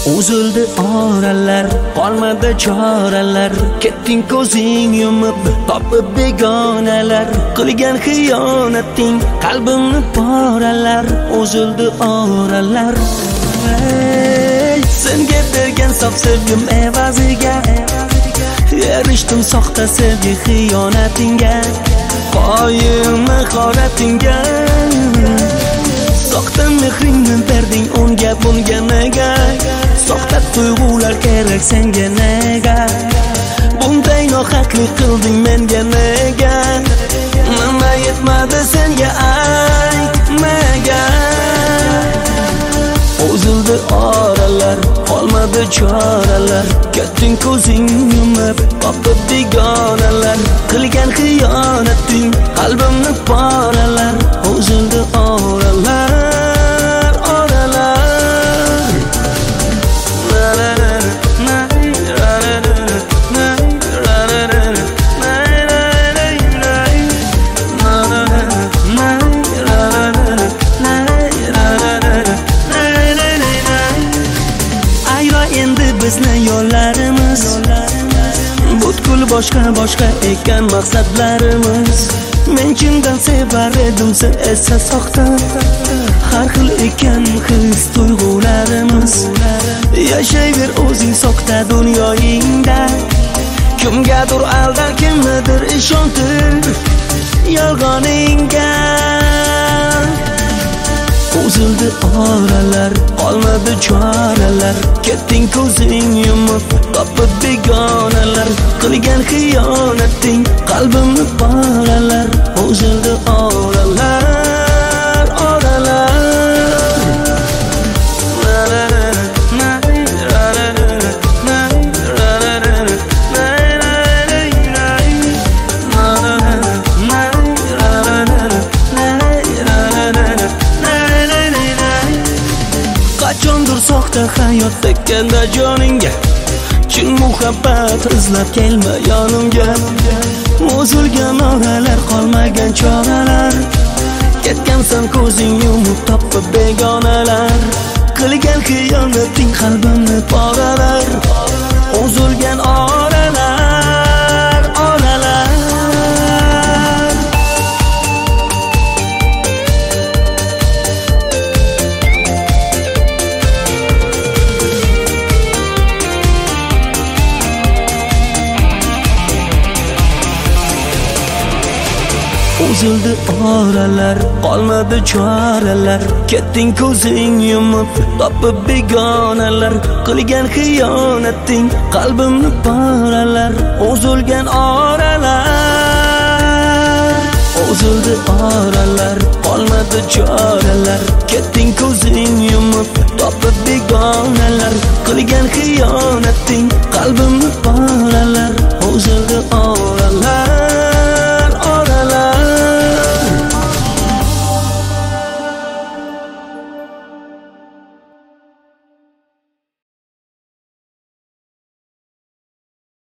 Uzildi oralar, qolmadi choralar. Ketding ko'zing yumib, topib begonalar. Qilgan xiyonating qalbimni poralar. Uzildi oralar. Senga bergan sof sevgim evaziga erishdim soxta sevgi xiyonatingga. Qoyim mahoratingga soxta mehringni berding unga bunga nega? Soxta tuyg'ular kerak senga nega? Bunday nohaqlik qilding menga nega? Nima yetmadi senga aytmaga? Uzildi oralar, qolmadi choralar. Ketding ko'zing yumib, topib begonalar. Qilgan xiyonating qalbimni poralar. Uzildi oralar, oralar. Bizni yo'llarimiz butkul boshqa ekan maqsadlarimiz. Men chindan sevar edim, sen esa soxta. Har xil ekan his tuyg'ularimiz. Yashayver o'zing soxta dunyoingda. Kimgadir aldar, kimnidir ishontir yolg'oningga. Uzildi oralar, qolmadi choralar. Ketding ko'zing yumib, topib begonalar. Qilgan xiyonating qalbimni poralar. Uzildi oralar, oralar. Qachondir soxta hayot tekkanda joningga, chin muhabbat izlab kelma yonimga. Uzilgan oralar, qolmagan choralar. Ketgansan ko'zing yumib, topib begonalar. Qilgan xiyonating qalbimni poralar. Uzilgan oralar, oralar. Uzildi oralar, qolmadi choralar. Ketding ko'zing yumib, topib begonalar. Qilgan xiyonating qalbimni poralar. Uzilgan oralar, uzildi oralar, qolmadi choralar. Ketding ko'zing yumib, topib begonalar. Qilgan xiyonating qalbimni poralar. Uzildi oralar.